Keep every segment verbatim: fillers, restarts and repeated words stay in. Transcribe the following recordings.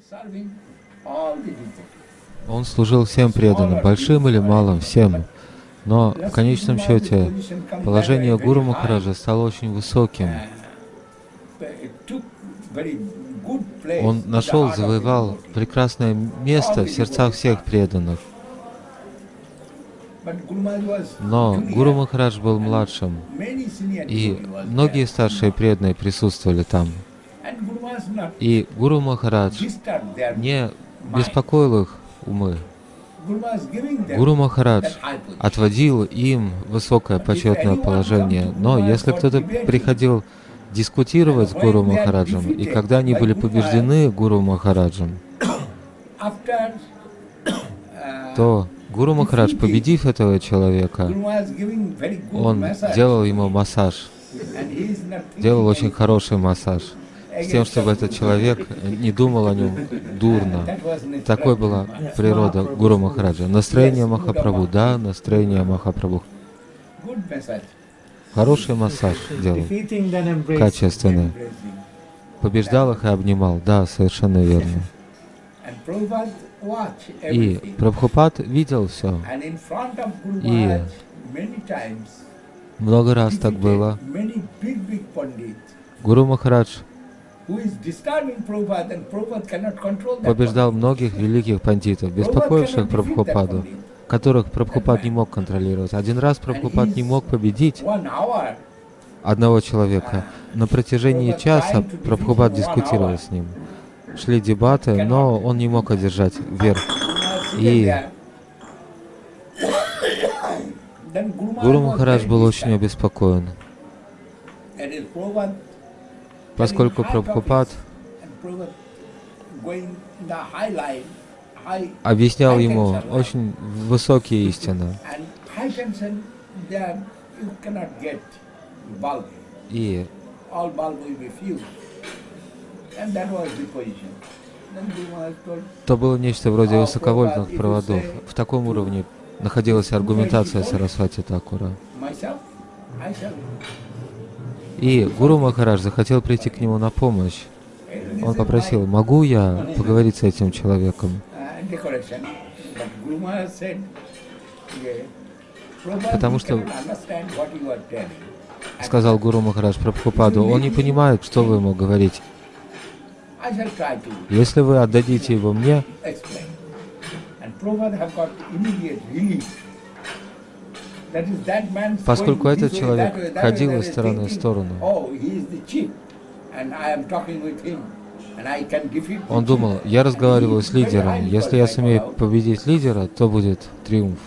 Он служил всем преданным, большим или малым, всем. Но в конечном счете положение Гуру Махараджа стало очень высоким. Он нашел, завоевал прекрасное место в сердцах всех преданных. Но Гуру Махарадж был младшим, и многие старшие преданные присутствовали там. И Гуру Махарадж не беспокоил их умы. Гуру Махарадж отводил им высокое почетное положение, но если кто-то приходил дискутировать с Гуру Махараджем, и когда они были побеждены Гуру Махараджем, то Гуру Махарадж, победив этого человека, он делал ему массаж, делал очень хороший массаж, с тем, чтобы этот человек не думал о нем дурно. Такой была природа Гуру Махараджа. Настроение Махапрабху, да, настроение Махапрабху. Хороший массаж делал, качественный. Побеждал их и обнимал, да, совершенно верно. И Прабхупад видел все. И много раз так было. Гуру Махарадж побеждал многих великих пандитов, беспокоивших Прабхупаду, которых Прабхупад не мог контролировать. Один раз Прабхупад не мог победить одного человека. На протяжении часа Прабхупад дискутировал с ним. Шли дебаты, но он не мог одержать верх. И Гуру Махарадж был очень обеспокоен, поскольку Прабхупад объяснял ему очень высокие истины. И то было нечто вроде высоковольтных проводов. В таком уровне находилась аргументация Сарасвати Такура. И Гуру Махарадж захотел прийти к нему на помощь. Он попросил: могу я поговорить с этим человеком? Потому что, сказал Гуру Махарадж Прабхупаду, он не понимает, что вы ему говорите. Если вы отдадите его мне, поскольку этот человек ходил из стороны в сторону, он думал: я разговариваю с лидером, если я сумею победить лидера, то будет триумф.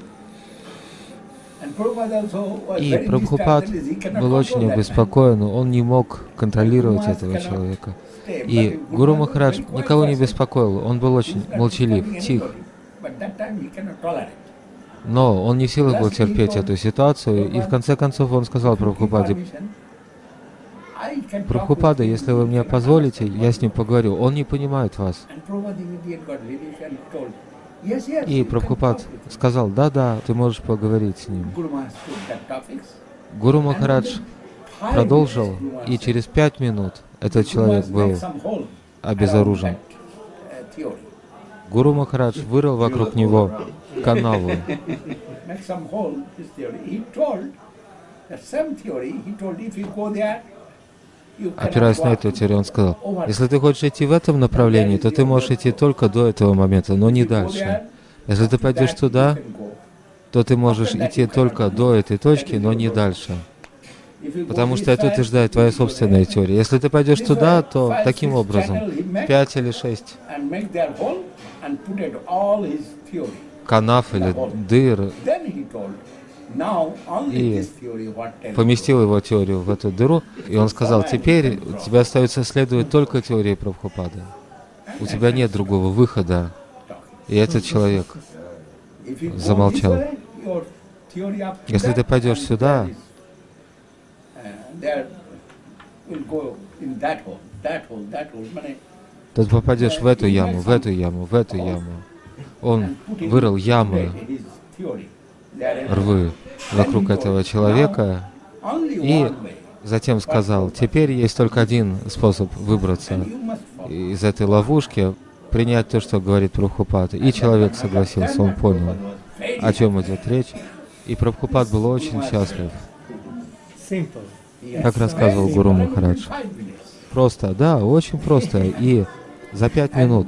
И Прабхупад был очень обеспокоен, он не мог контролировать этого человека. И Гуру Махарадж никого не беспокоил, он был очень молчалив, тих. Но он не в силах был терпеть эту ситуацию, и в конце концов он сказал Прабхупаде: Прабхупада, если вы мне позволите, я с ним поговорю, он не понимает вас. И Прабхупад сказал: да-да, ты можешь поговорить с ним. Гуру Махарадж продолжил, и через пять минут этот человек был обезоружен. Гуру Махарадж вырыл вокруг него канаву. Опираясь на эту теорию, он сказал: если ты хочешь идти в этом направлении, то ты можешь идти только до этого момента, но не дальше. Если ты пойдешь туда, то ты можешь идти только до этой точки, но не дальше. Потому что это утверждает твоя собственная теория. Если ты пойдешь туда, то таким образом, пять или шесть канав или дыр, и поместил его теорию в эту дыру, и он сказал: теперь у тебя остается следовать только теории Прабхупады. У тебя нет другого выхода. И этот человек замолчал. Если ты пойдешь сюда, то ты попадешь в эту яму, в эту яму, в эту яму. Он вырыл ямы, рвы вокруг этого человека и затем сказал: теперь есть только один способ выбраться из этой ловушки. принять то, что говорит Прабхупад. И человек согласился, он понял, о чем идет речь. И Прабхупад был очень счастлив, как рассказывал Гуру Махарадж. Просто, да, очень просто. И за пять минут.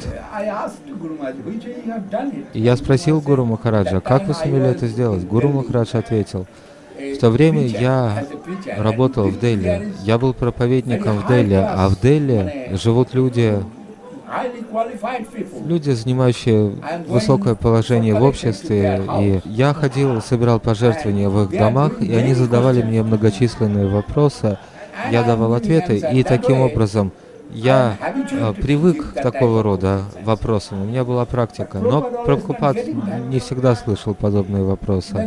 И я спросил Гуру Махараджа, как вы сумели это сделать? Гуру Махарадж ответил, в то время я работал в Дели, я был проповедником в Дели, а в Дели живут люди, люди, занимающие высокое положение в обществе, и я ходил, собирал пожертвования в их домах, и они задавали мне многочисленные вопросы, я давал ответы, и таким образом я э, привык к такого рода вопросам, у меня была практика, но Прабхупад не всегда слышал подобные вопросы.